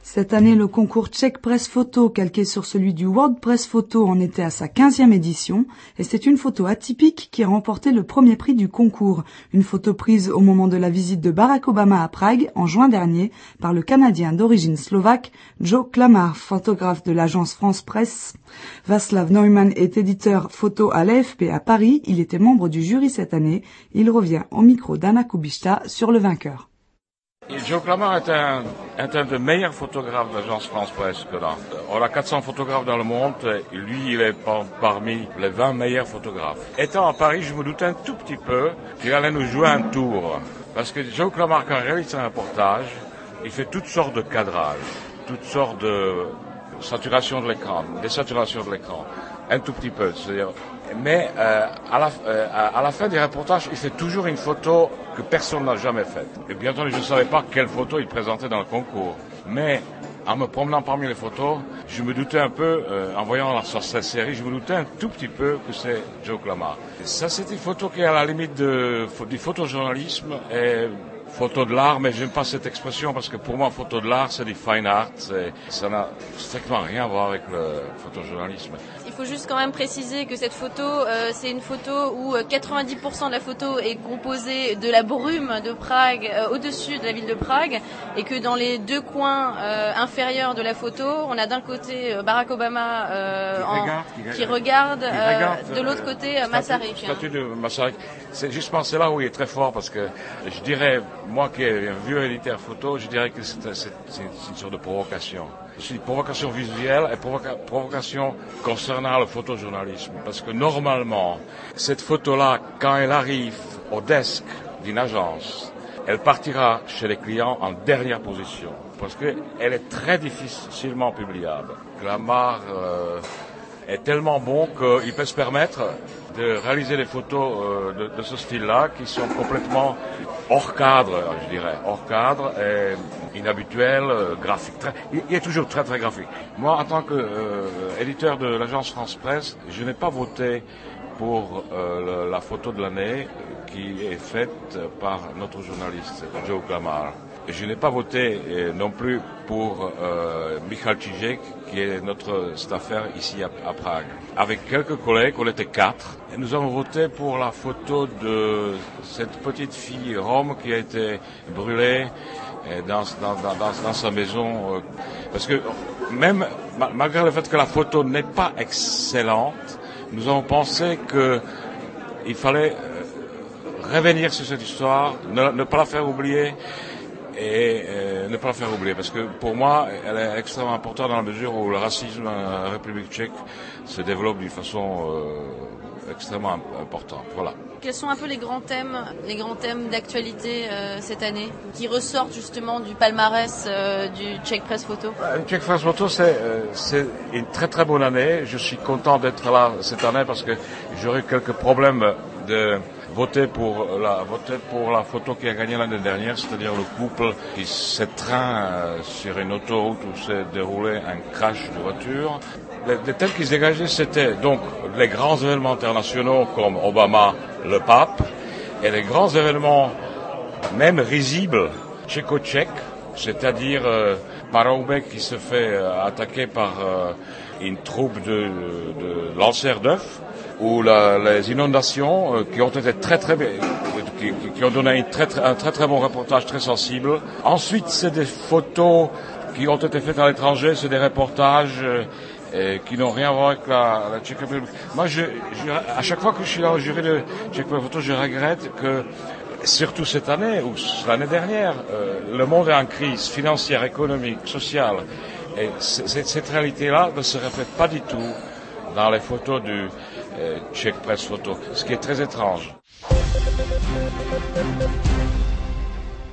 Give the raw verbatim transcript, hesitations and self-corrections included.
Cette année, le concours Czech Press Photo, calqué sur celui du World Press Photo, en était à sa quinzième édition, et c'est une photo atypique qui a remporté le premier prix du concours. Une photo prise au moment de la visite de Barack Obama à Prague, en juin dernier, par le Canadien d'origine slovaque, Joe Klamar, photographe de l'agence France Presse. Václav Neumann est éditeur photo à l'A F P à Paris. Il était membre du jury cette année. Il revient au micro d'Anna Kubishta sur le vainqueur. Et Joe Klamar est un, est un des meilleurs photographes de l'agence France Presse que là. On a quatre cents photographes dans le monde, et lui il est par, parmi les vingt meilleurs photographes. Étant à Paris, je me doutais un tout petit peu qu'il allait nous jouer un tour. Parce que Joe Klamar, quand il réalise un reportage, il fait toutes sortes de cadrages, toutes sortes de saturation de l'écran, désaturation de l'écran, un tout petit peu. C'est-à-dire, mais euh, à, la, euh, à la fin des reportages, il fait toujours une photo que personne n'a jamais faite. Et bien entendu, je ne savais pas quelle photo il présentait dans le concours. Mais en me promenant parmi les photos, je me doutais un peu, euh, en voyant la, sur cette série, je me doutais un tout petit peu que c'est Joe Klamar. Ça, c'est une photo qui est à la limite de, du photojournalisme et photo de l'art, mais j'aime pas cette expression parce que pour moi, photo de l'art, c'est du fine art. Ça n'a strictement rien à voir avec le photojournalisme. Il faut juste quand même préciser que cette photo, euh, c'est une photo où quatre-vingt-dix pour cent de la photo est composée de la brume de Prague euh, au-dessus de la ville de Prague, et que dans les deux coins euh, inférieurs de la photo, on a d'un côté euh, Barack Obama euh, qui, en, regarde, qui, qui regarde, qui euh, regarde de l'autre côté euh, Masaryk. Statue de Masaryk. C'est justement c'est là où il est très fort parce que je dirais, moi qui ai un vieux éditeur photo, je dirais que c'est, c'est, c'est une sorte de provocation. C'est une provocation visuelle et provoca- provocation concernant le photojournalisme. Parce que normalement, cette photo-là, quand elle arrive au desk d'une agence, elle partira chez les clients en dernière position. Parce qu'elle est très difficilement publiable. Klamar euh, est tellement bon qu'il peut se permettre de réaliser des photos euh, de, de ce style-là qui sont complètement hors cadre, je dirais, hors cadre et inhabituel, euh, graphique. Très, il est toujours très très graphique. Moi, en tant qu'éditeur euh, de l'agence France Presse, je n'ai pas voté pour euh, le, la photo de l'année qui est faite par notre journaliste Joe Klamar. Je n'ai pas voté euh, non plus pour euh, Michal Čížek, qui est notre staffer ici à, à Prague. Avec quelques collègues, on était quatre, et nous avons voté pour la photo de cette petite fille rome qui a été brûlée dans, dans, dans, dans, dans sa maison. Parce que même malgré le fait que la photo n'est pas excellente, nous avons pensé qu'il fallait revenir sur cette histoire, ne, ne pas la faire oublier, et euh, ne pas la faire oublier, parce que pour moi, elle est extrêmement importante dans la mesure où le racisme en République tchèque se développe d'une façon euh, extrêmement importante. Voilà. Quels sont un peu les grands thèmes, les grands thèmes d'actualité euh, cette année, qui ressortent justement du palmarès euh, du Czech Press Photo? Le Czech Press Photo, c'est, euh, c'est une très très bonne année. Je suis content d'être là cette année parce que j'aurais quelques problèmes de voter pour la voter pour la photo qui a gagné l'année dernière, c'est-à-dire le couple qui s'étreint euh, sur une autoroute où s'est déroulé un crash de voiture. Les, les thèmes qui se dégageaient, c'était donc les grands événements internationaux comme Obama, le pape, et les grands événements même risibles tchéco-tchèques, c'est-à-dire euh, Paroubek qui se fait euh, attaquer par euh, une troupe de, de lanceurs d'œufs, ou la, les inondations euh, qui ont été très très bien, qui, qui ont donné une très, très, un très très bon reportage très sensible. Ensuite, c'est des photos qui ont été faites à l'étranger, c'est des reportages euh, euh, qui n'ont rien à voir avec la, la Tchèque République. Moi, je, je, à chaque fois que je suis dans le jury de Tchèque Photo, je regrette que, surtout cette année ou l'année dernière, euh, le monde est en crise financière, économique, sociale. Et cette, cette réalité-là ne se répète pas du tout dans les photos du euh, Czech Press Photo, ce qui est très étrange.